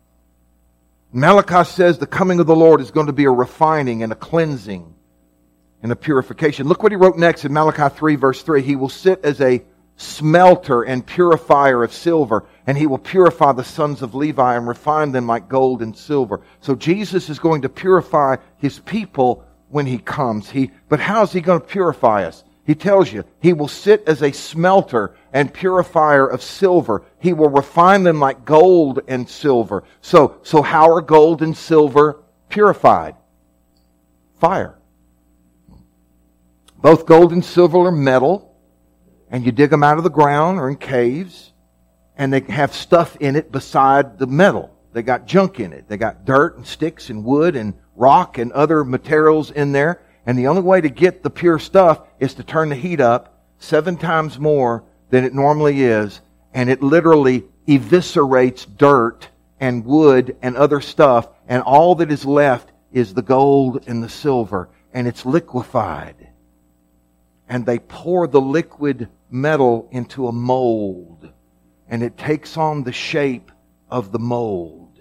Malachi says the coming of the Lord is going to be a refining and a cleansing and a purification. Look what he wrote next in Malachi three, verse three. He will sit as a smelter and purifier of silver, and he will purify the sons of Levi and refine them like gold and silver. So Jesus is going to purify his people when he comes. He, but how is he going to purify us? He tells you, he will sit as a smelter and purifier of silver. He will refine them like gold and silver. So, so how are gold and silver purified? Fire. Both gold and silver are metal, and you dig them out of the ground or in caves, and they have stuff in it beside the metal. They got junk in it. They got dirt and sticks and wood and rock and other materials in there. And the only way to get the pure stuff is to turn the heat up seven times more than it normally is, and it literally eviscerates dirt and wood and other stuff, and all that is left is the gold and the silver, and it's liquefied. And they pour the liquid metal into a mold, and it takes on the shape of the mold.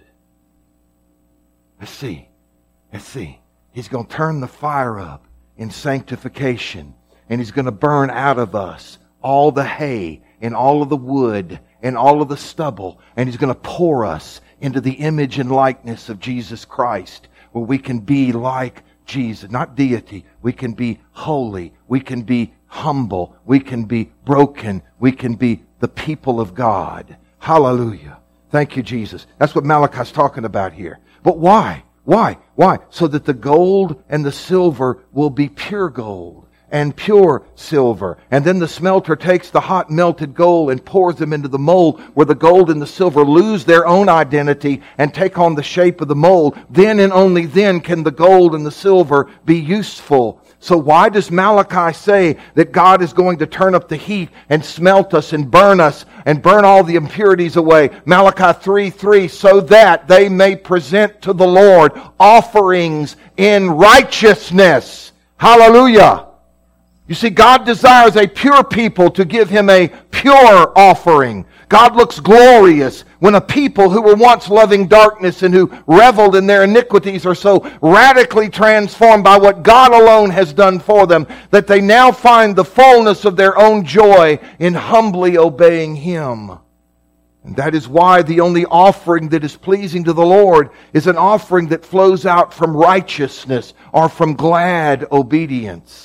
Let's see. Let's see. He's going to turn the fire up in sanctification, and he's going to burn out of us all the hay and all of the wood and all of the stubble, and he's going to pour us into the image and likeness of Jesus Christ, where we can be like Jesus, not deity. We can be holy. We can be humble. We can be broken. We can be the people of God. Hallelujah. Thank you, Jesus. That's what Malachi's talking about here. But why? Why? Why? So that the gold and the silver will be pure gold and pure silver. And then the smelter takes the hot melted gold and pours them into the mold, where the gold and the silver lose their own identity and take on the shape of the mold. Then and only then can the gold and the silver be useful. So why does Malachi say that God is going to turn up the heat and smelt us and burn us and burn all the impurities away? Malachi three three, so that they may present to the Lord offerings in righteousness. Hallelujah. You see, God desires a pure people to give Him a pure offering. God looks glorious when a people who were once loving darkness and who reveled in their iniquities are so radically transformed by what God alone has done for them that they now find the fullness of their own joy in humbly obeying Him. And that is why the only offering that is pleasing to the Lord is an offering that flows out from righteousness or from glad obedience.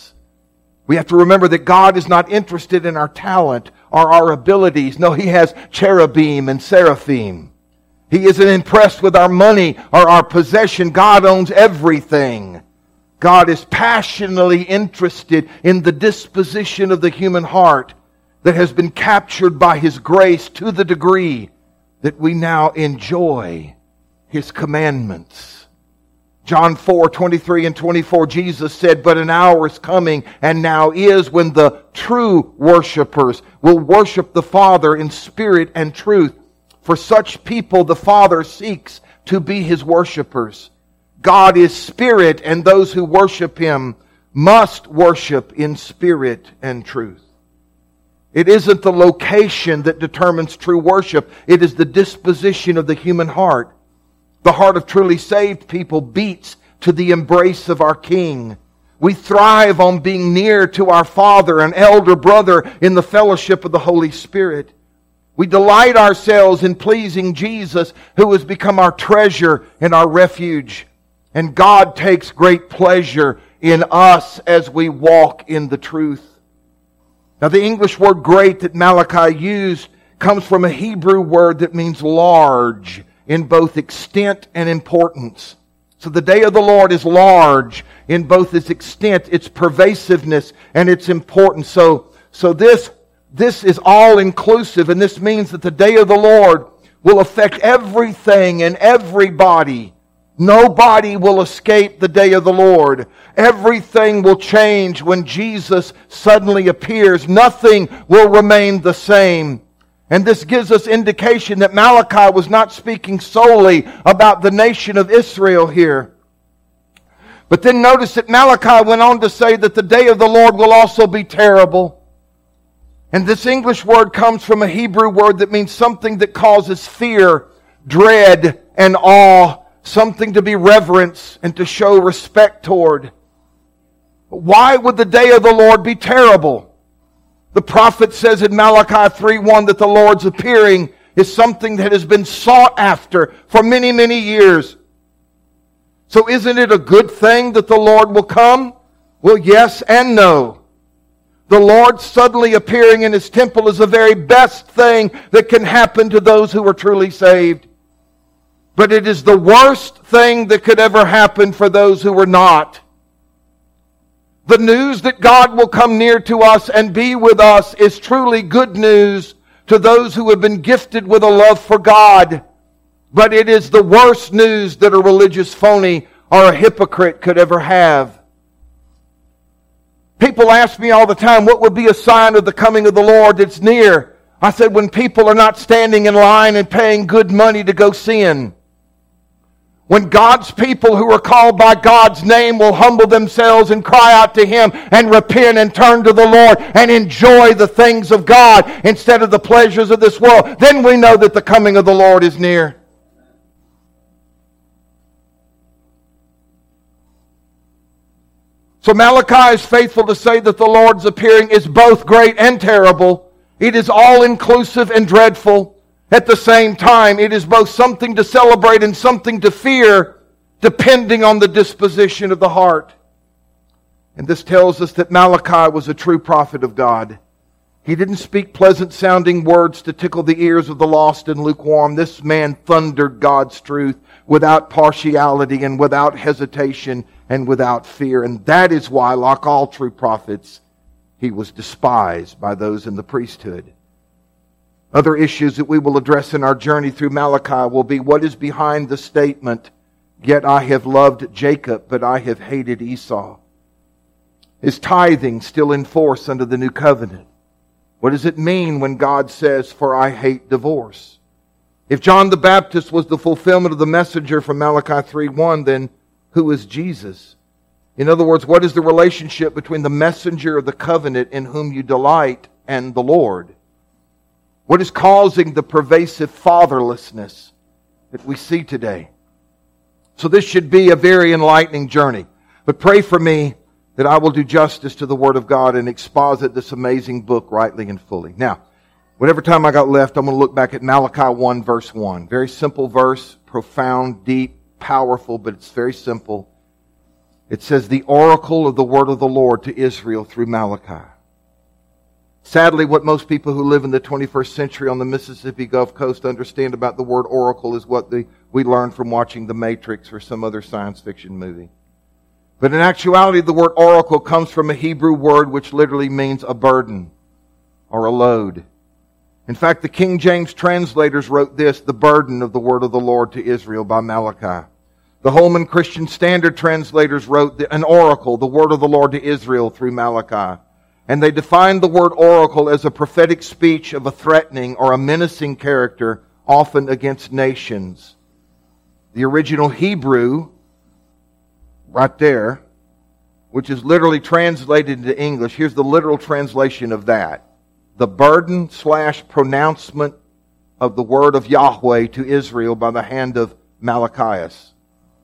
We have to remember that God is not interested in our talent or our abilities. No, He has cherubim and seraphim. He isn't impressed with our money or our possession. God owns everything. God is passionately interested in the disposition of the human heart that has been captured by His grace to the degree that we now enjoy His commandments. John four, twenty-three and twenty-four, Jesus said, but an hour is coming and now is when the true worshipers will worship the Father in spirit and truth. For such people the Father seeks to be His worshipers. God is spirit, and those who worship Him must worship in spirit and truth. It isn't the location that determines true worship. It is the disposition of the human heart. The heart of truly saved people beats to the embrace of our King. We thrive on being near to our Father, an elder brother in the fellowship of the Holy Spirit. We delight ourselves in pleasing Jesus, who has become our treasure and our refuge. And God takes great pleasure in us as we walk in the truth. Now, the English word great that Malachi used comes from a Hebrew word that means large in both extent and importance. So the day of the Lord is large in both its extent, its pervasiveness, and its importance. So, so this, this is all inclusive, and this means that the day of the Lord will affect everything and everybody. Nobody will escape the day of the Lord. Everything will change when Jesus suddenly appears. Nothing will remain the same. And this gives us indication that Malachi was not speaking solely about the nation of Israel here. But then notice that Malachi went on to say that the day of the Lord will also be terrible. And this English word comes from a Hebrew word that means something that causes fear, dread, and awe. Something to be reverenced and to show respect toward. Why would the day of the Lord be terrible? The prophet says in Malachi three one that the Lord's appearing is something that has been sought after for many, many years. So isn't it a good thing that the Lord will come? Well, yes and no. The Lord suddenly appearing in His temple is the very best thing that can happen to those who are truly saved. But it is the worst thing that could ever happen for those who are not. The news that God will come near to us and be with us is truly good news to those who have been gifted with a love for God. But it is the worst news that a religious phony or a hypocrite could ever have. People ask me all the time, what would be a sign of the coming of the Lord that's near? I said, when people are not standing in line and paying good money to go sin. When God's people who are called by God's name will humble themselves and cry out to Him and repent and turn to the Lord and enjoy the things of God instead of the pleasures of this world, then we know that the coming of the Lord is near. So Malachi is faithful to say that the Lord's appearing is both great and terrible. It is all-inclusive and dreadful. At the same time, it is both something to celebrate and something to fear, depending on the disposition of the heart. And this tells us that Malachi was a true prophet of God. He didn't speak pleasant-sounding words to tickle the ears of the lost and lukewarm. This man thundered God's truth without partiality and without hesitation and without fear. And that is why, like all true prophets, he was despised by those in the priesthood. Other issues that we will address in our journey through Malachi will be what is behind the statement, "Yet I have loved Jacob, but I have hated Esau." Is tithing still in force under the new covenant? What does it mean when God says, "For I hate divorce"? If John the Baptist was the fulfillment of the messenger from Malachi three one, then who is Jesus? In other words, what is the relationship between the messenger of the covenant in whom you delight and the Lord? What is causing the pervasive fatherlessness that we see today? So this should be a very enlightening journey. But pray for me that I will do justice to the Word of God and exposit this amazing book rightly and fully. Now, whatever time I got left, I'm going to look back at Malachi one, verse one. Very simple verse, profound, deep, powerful, but it's very simple. It says, "The oracle of the word of the Lord to Israel through Malachi." Sadly, what most people who live in the twenty-first century on the Mississippi Gulf Coast understand about the word oracle is what the, we learned from watching The Matrix or some other science fiction movie. But in actuality, the word oracle comes from a Hebrew word which literally means a burden or a load. In fact, the King James translators wrote this, "The burden of the word of the Lord to Israel" by Malachi. The Holman Christian Standard translators wrote the, an oracle, the word of the Lord to Israel through Malachi. And they defined the word oracle as a prophetic speech of a threatening or a menacing character, often against nations. The original Hebrew, right there, which is literally translated into English, here's the literal translation of that. The burden slash pronouncement of the word of Yahweh to Israel by the hand of Malachias.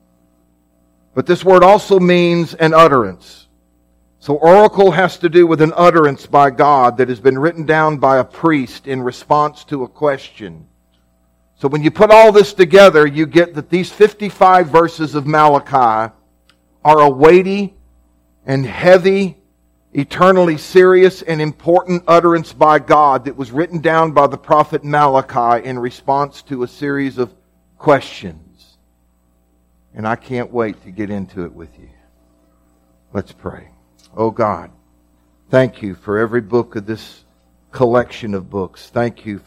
But this word also means an utterance. So oracle has to do with an utterance by God that has been written down by a priest in response to a question. So when you put all this together, you get that these fifty-five verses of Malachi are a weighty and heavy, eternally serious and important utterance by God that was written down by the prophet Malachi in response to a series of questions. And I can't wait to get into it with you. Let's pray. Oh God, thank you for every book of this collection of books. Thank you